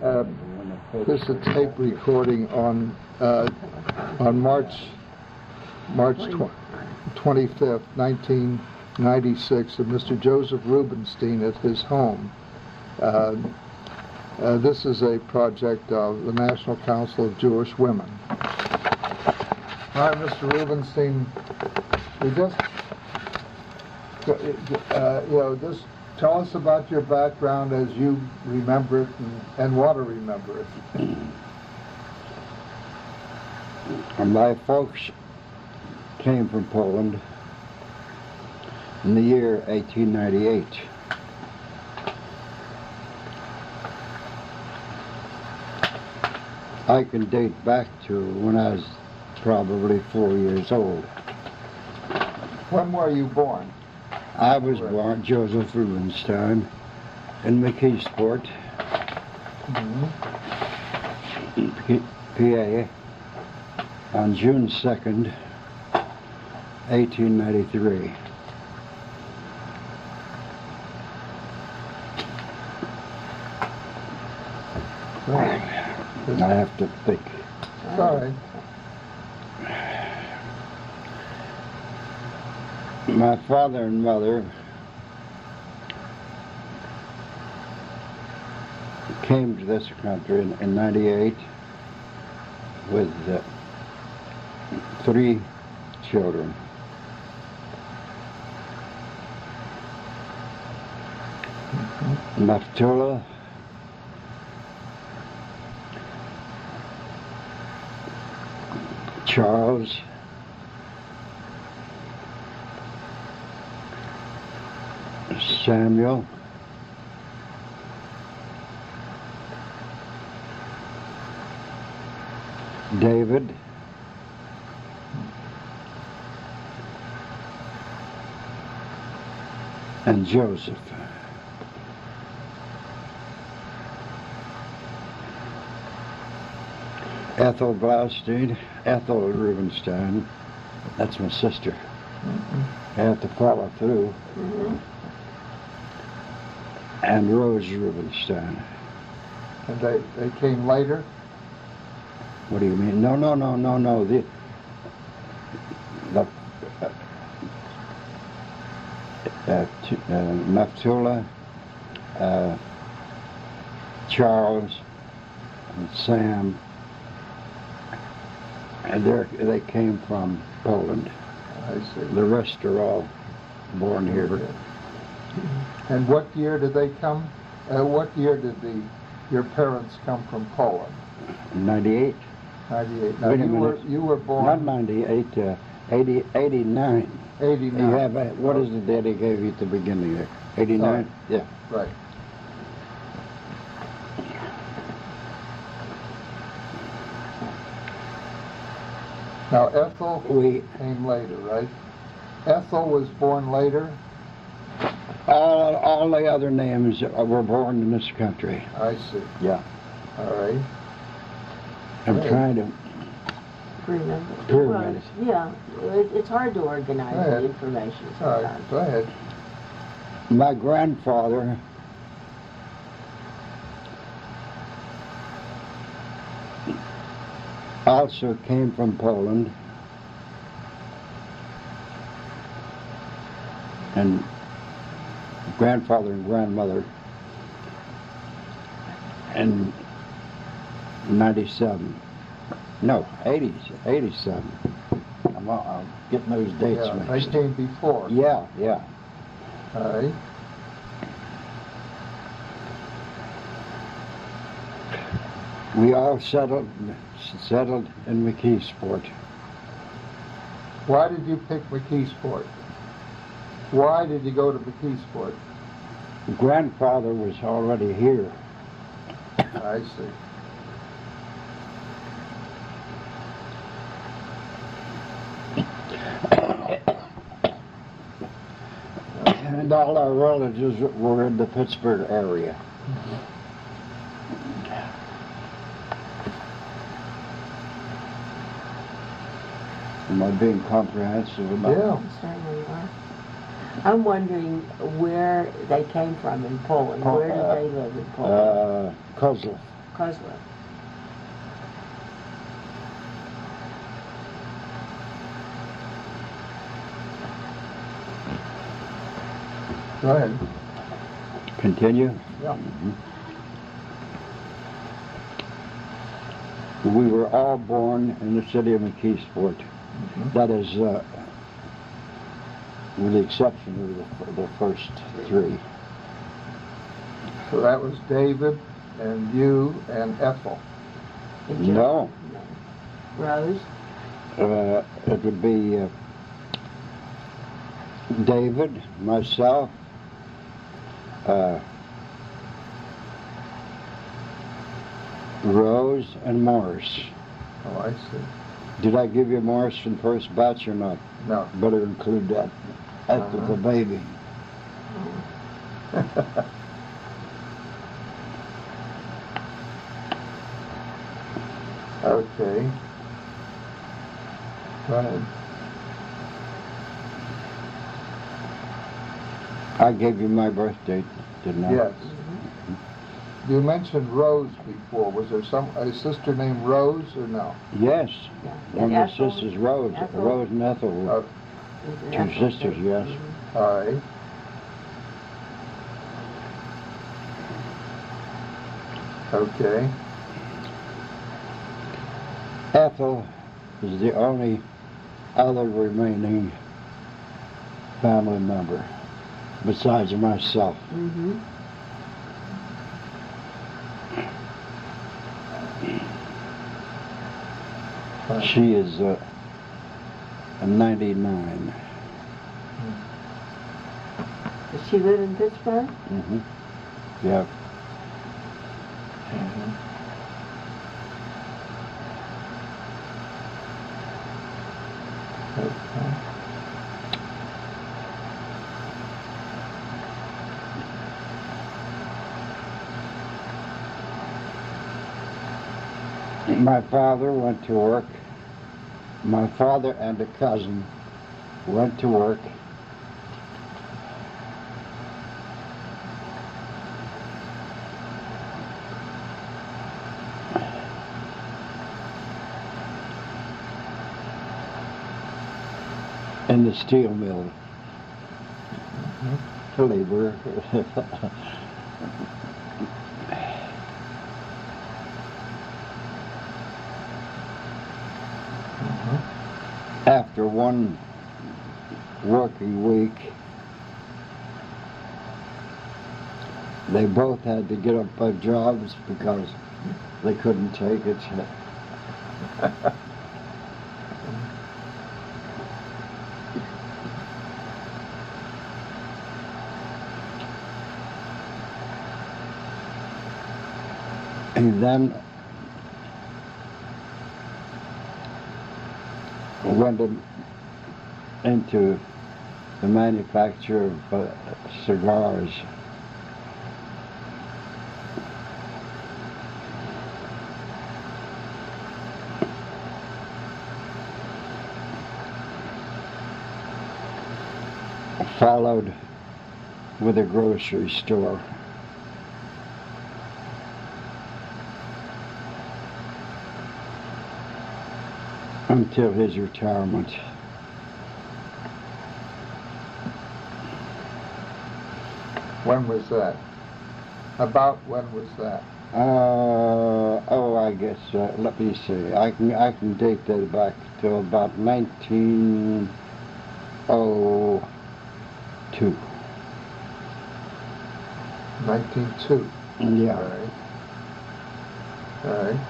This is a tape recording on March 25th, 1996, of Mr. Joseph Rubenstein at his home. This is a project of the National Council of Jewish Women. All right, Mr. Rubenstein, we just, just tell us about your background as you remember it and want to remember it. My folks came from Poland in the year 1898. I can date back to when I was probably 4 years old. When were you born? I was born Joseph Rubenstein in McKeesport, PA, on June 2nd, 1893. I have to think. Sorry. My father and mother came to this country in 98 with 3 children. Naftula, Charles, Samuel, David, and Joseph. Ethel Blaustein, Ethel Rubenstein, that's my sister. I have to follow through. And Rose Rubenstein. And they came later? What do you mean? No. Naftula, Charles, and Sam, and they came from Poland. I see. The rest are all born here. Okay. And what year did they come? What year did your parents come from Poland? 98. 98. Now Wait a you were born. Not 98. 89. 89. You have what is the date he gave you at the beginning there? 89. Yeah. Right. Now Ethel came later, right? Ethel was born later. All the other names were born in this country. I see. Yeah. All right. I'm trying to remember. Well, yeah, it's hard to organize the information sometimes. All right, go ahead. My grandfather also came from Poland, and grandfather and grandmother in 97. No, 87. I'm getting those dates Yeah, mixed. they came before. Yeah. All right. We all settled in McKeesport. Why did you pick McKeesport? Why did you go to McKeesport? Grandfather was already here. I see. And all our relatives were in the Pittsburgh area. Am I being comprehensive about it? Yeah. You certainly are. I'm wondering where they came from in Poland. Where did they live in Poland? Kozlov. Coswell. Go ahead. Continue? Yeah. We were all born in the city of McKeesport. That is, with the exception of the first three. So that was David and you and Ethel. And Joe. No. Rose. It would be David, myself, Rose, and Morris. Oh, I see. Did I give you Morris in first batch or not? No. Better include that after the baby. Okay. Go ahead. I gave you my birth date, didn't I? Yes. You mentioned Rose before. Was there a sister named Rose or no? Yes. Yeah. One And of the Ethel? sisters, Rose. Ethel? Rose and Ethel were two Ethel, sisters, too. yes. All right. Okay. Ethel is the only other remaining family member besides myself. Mm-hmm. She is a 99. Does she live in Pittsburgh? Mm-hmm. Yeah. Okay. My father went to work. My father and a cousin went to work. In the steel mill. Labor. After one working week, they both had to get up by jobs because they couldn't take it. And then went into the manufacture of cigars. Followed with a grocery store. Until his retirement. When was that? About when was that? I guess, let me see. I can date that back to about 1902. 1902. Yeah. All right. All right.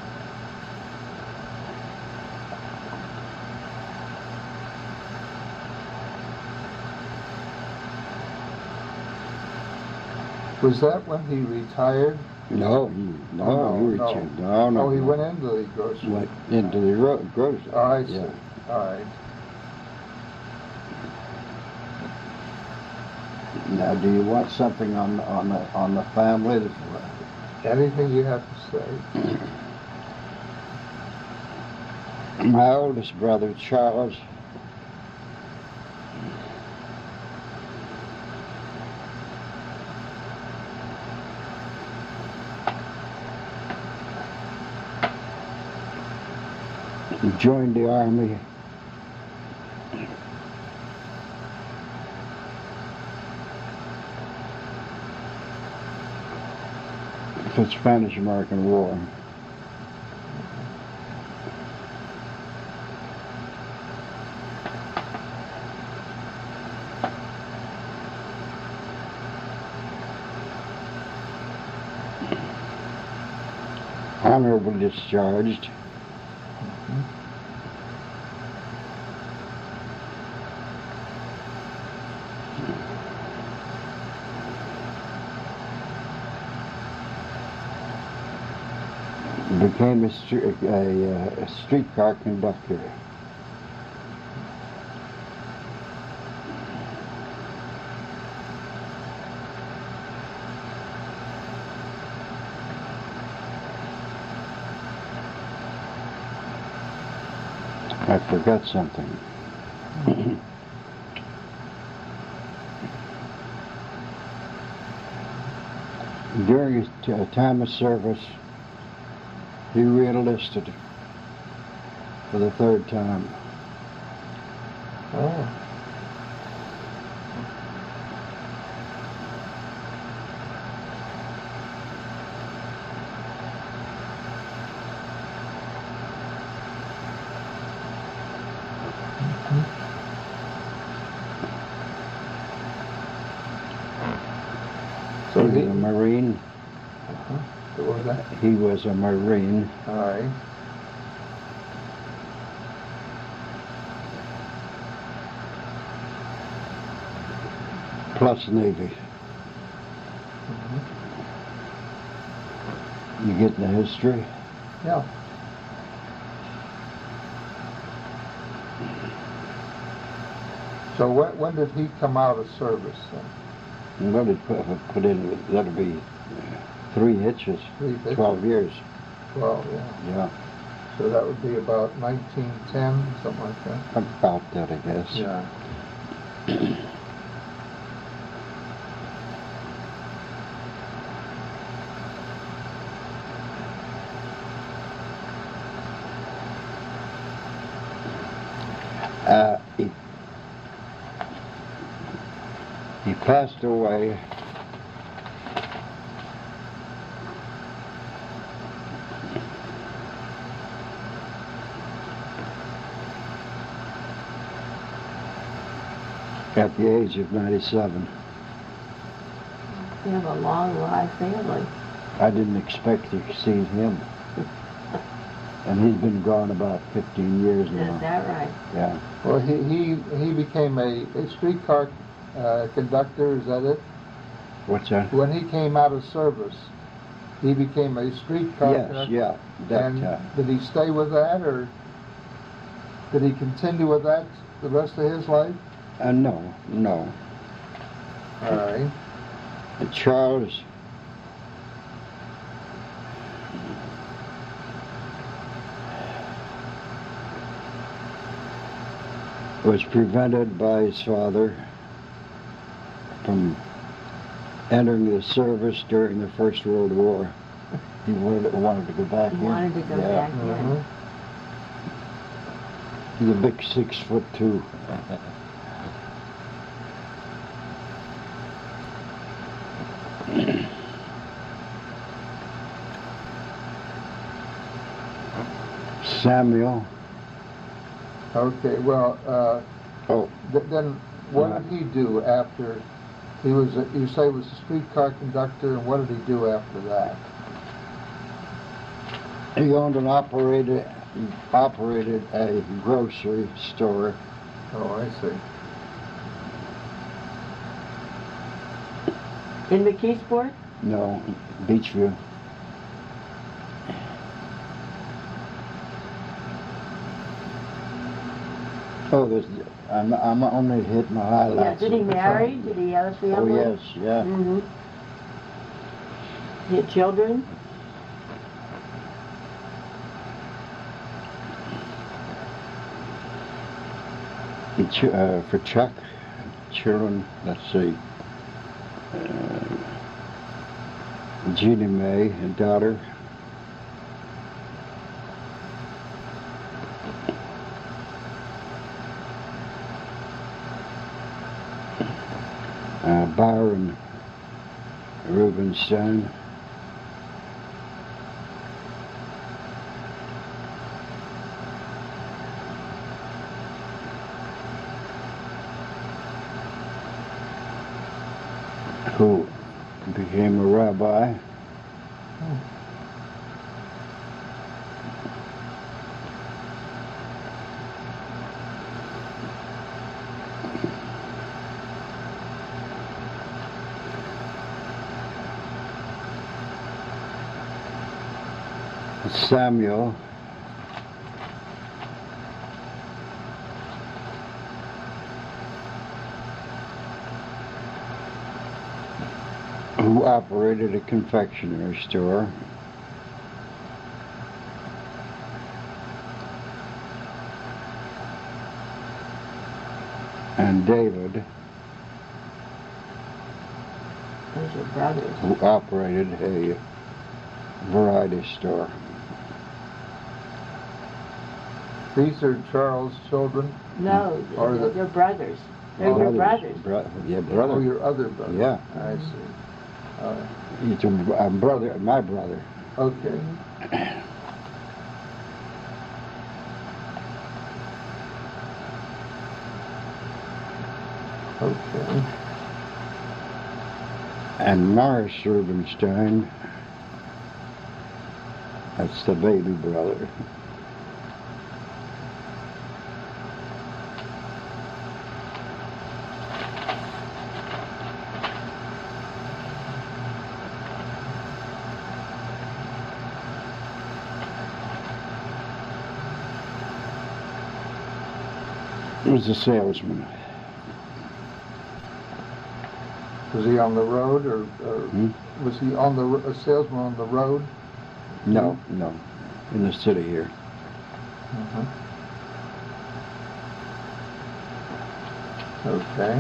Was that when he retired? No, he retired. No. Oh, he went into the grocery. Went into the grocery. Oh, I see. Yeah. All right. Now, do you want something on the family? Anything you have to say? My oldest brother, Charles, He joined the Army. For the Spanish-American War. Honorably discharged. Became a streetcar conductor. I forgot something. During his time of service, he re-enlisted for the third time. Oh. So he was a Marine. What was that? He was a Marine. All right. Plus Navy. You get the history? Yeah. So when did he come out of service then? And what did put in? That'll be 3 hitches. 3 hitches. 12 years. 12, yeah. Yeah. So that would be about 1910, something like that. About that, I guess. Yeah. He passed away at the age of 97. You have a long life family. I didn't expect to see him. And he's been gone about 15 years now. Is that right? Yeah. Well, he became a streetcar conductor, is that it? What's that? When he came out of service, he became a streetcar Yes, conductor? yeah. That, And did he stay with that, or did he continue with that the rest of his life? no. All right. Charles was prevented by his father from entering the service during the First World War. He wanted to go back in. He wanted to go back in. Mhm. He's a big 6'2". Samuel. Okay, well, Oh, then what did he do after he was, you say he was a streetcar conductor, and what did he do after that? he owned and operated a grocery store. Oh, I see. In McKeesport? No, Beachview. Oh, I'm only hitting the Yeah. highlights. Did he marry? Did he have a Oh family? yes, yeah. Mm-hmm. He had children? For Chuck, children. Let's see. Jeannie Mae, a daughter. Rubenstein. Who became a rabbi. Samuel who operated a confectionery store. And David, Those are brothers. who operated a variety store. These are Charles' children? No, Or the- they're brothers. They're your brothers. Yeah, Oh, brother. your other brother? Yeah. I see. He's a brother, my brother. Okay. Okay. And Morris Rubenstein, that's the baby brother. He was a salesman. Was he on the road or Hmm? was he on a salesman on the road? No, no, in the city here. Okay.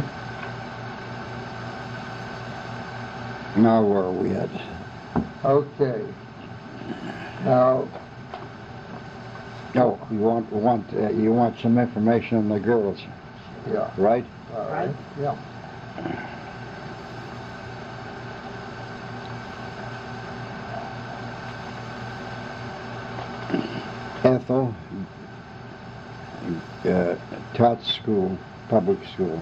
Now where are we at? Okay. Now, Oh, you want some information on the girls, yeah. right? All right. Yeah. Ethel taught school, public school.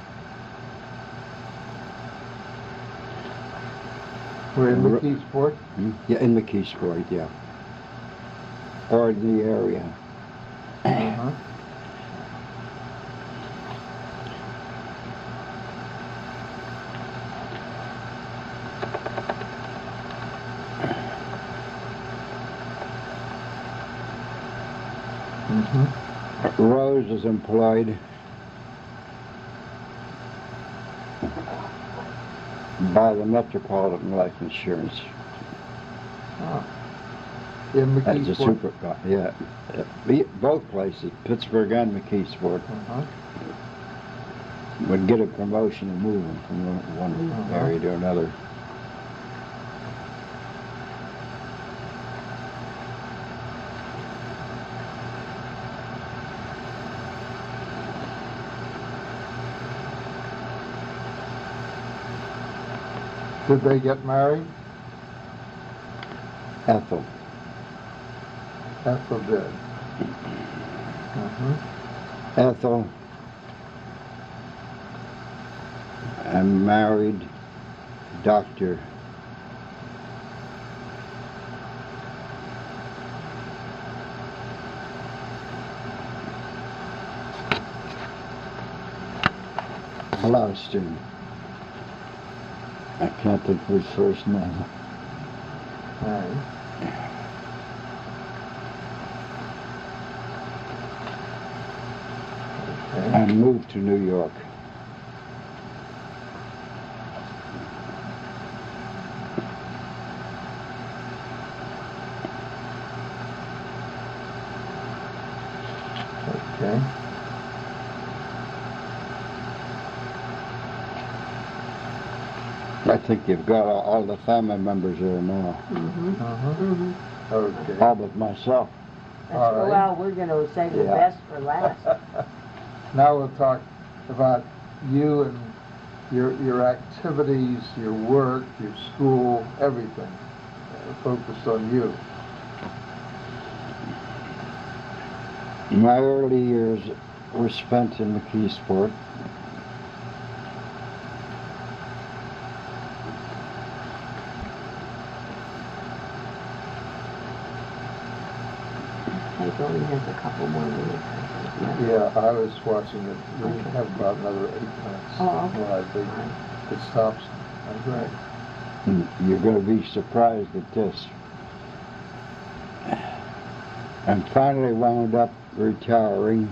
We're in McKeesport. Yeah, in McKeesport, yeah. Or in the area. Uh-huh. Rose is employed by the Metropolitan Life Insurance In as a McKeesport. super. Yeah, both places, Pittsburgh and McKeesport, Uh-huh. would get a promotion and move them from one area to another. Did they get married? Ethel. Ethel did. Ethel, I'm married, Dr. Blaustein. I can't think of his first name. All right. Okay. And moved to New York. Okay. I think you've got all the family members there now. Okay. All but myself. All right. Well, we're going to save the Yeah. best for last. Now we'll talk about you and your activities, your work, your school, everything focused on you. My early years were spent in McKeesport. Tape only has a couple more minutes, I think. Yeah, I was watching it. We have about another 8 minutes. Oh, okay. Well, I think it stops. Okay. You're going to be surprised at this. And finally wound up retiring.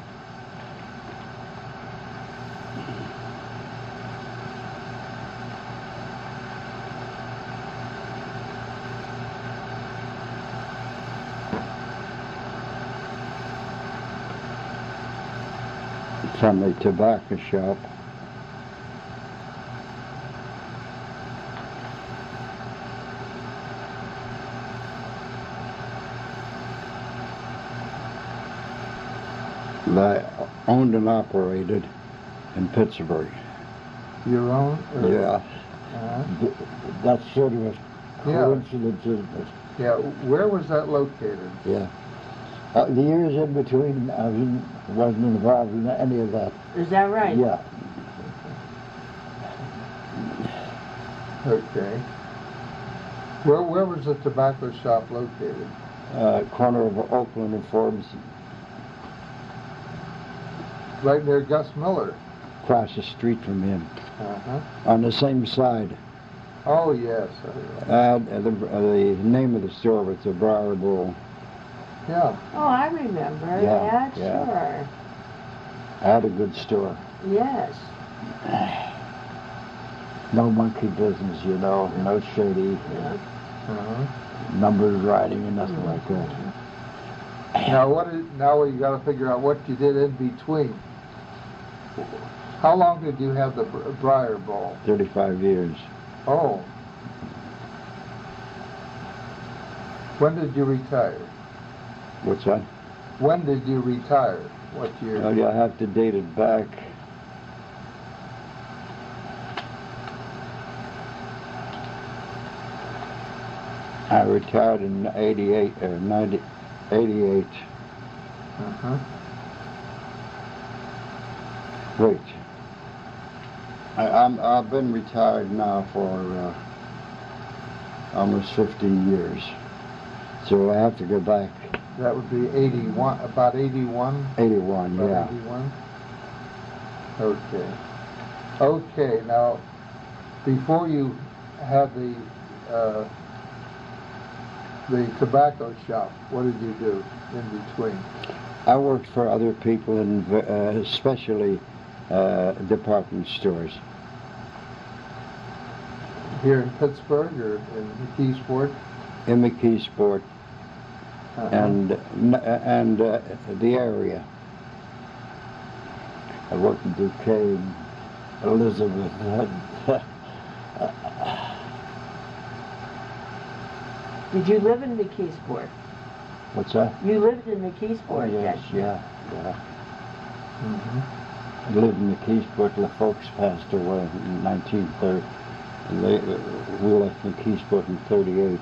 From a tobacco shop. That I owned and operated in Pittsburgh. Your own? Or- Yeah, that's sort of a Yeah. coincidence, isn't it? Yeah. Where was that located? Yeah. The years in between, I wasn't involved in any of that. Is that right? Yeah. Okay. Where was the tobacco shop located? Corner of Oakland and Forbes, Right near Gus Miller. across the street from him, Uh-huh. on the same side. Oh, yes. The name of the store was the Briar Bowl. Yeah. Oh, I remember Yeah, that, yeah. sure. I had a good store. Yes. No monkey business, no shady Yeah. Uh-huh. numbers writing and nothing like that. Now you got to figure out what you did in between. How long did you have the Briar Bowl? 35 years. Oh. When did you retire? What's that? When did you retire? What year? Oh, yeah, I have to date it back. I retired in 88. Uh-huh. Wait. I've been retired now for almost 15 years. So I have to go back. That would be 81, about 81? 81, About yeah. 81? Okay. Okay, now, before you had the tobacco shop, what did you do in between? I worked for other people, especially department stores. Here in Pittsburgh or in McKeesport? In McKeesport and the area. I worked in Duquesne, Elizabeth. Did you live in McKeesport? What's that? You lived in McKeesport, Oh, yes, didn't you? yeah. Mm-hmm. I lived in McKeesport. The folks passed away in 1930. And we left McKeesport in 38.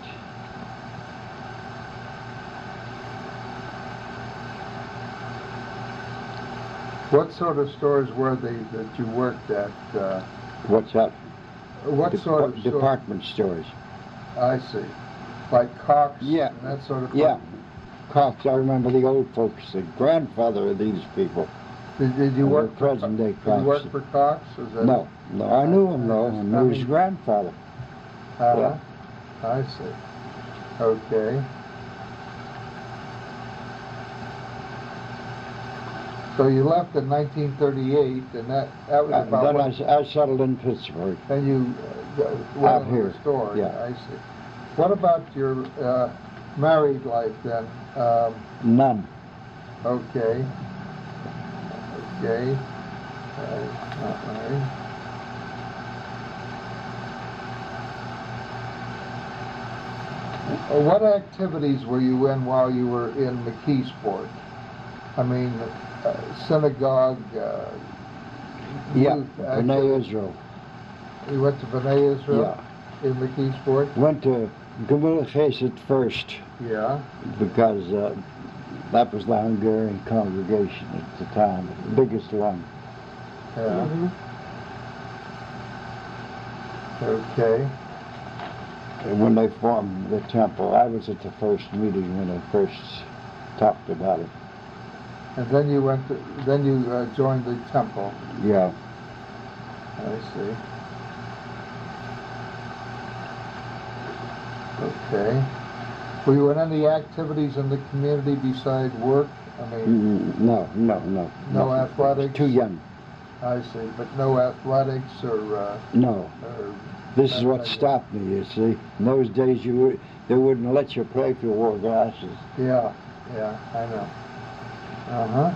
What sort of stores were they that you worked at? What's that? What sort of store? Department stores. I see. Like Cox Yeah. and that sort of thing? Yeah. Cox, I remember the old folks, the grandfather of these people. Did you work for present day Did Cox? you work for Cox? Is that No, I knew him though. I knew his mean- grandfather. Uh-huh. I see. Okay. So you left in 1938, and that was about Then what, I settled in Pittsburgh. and you went Out into here, the store. yeah. I see. What about your married life then? None. Okay. Okay. Not married. What activities were you in while you were in McKeesport? I mean, synagogue, Yeah, youth B'nai activities? Israel. You went to B'nai Israel in McKeesport? Went to Gemillah Chesed first Yeah. because that was the Hungarian congregation at the time, the biggest one. Yeah. Mhm. Okay. And when they formed the temple, I was at the first meeting when they first talked about it. And then you joined the temple. Yeah. I see. Okay. Were you in any activities in the community beside work? I mean, No. No athletics? Too young. I see, but no athletics or No. This is what stopped me, you see. In those days, they wouldn't let you play if you wore glasses. Yeah, I know. Uh-huh.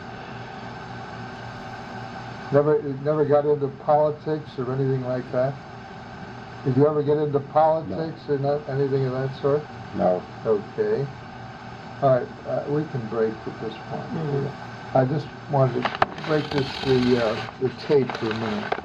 Never got into politics or anything like that? Did you ever get into politics or anything of that sort? No. Okay. All right, we can break at this point. Mhm. I just wanted to break the tape for a minute.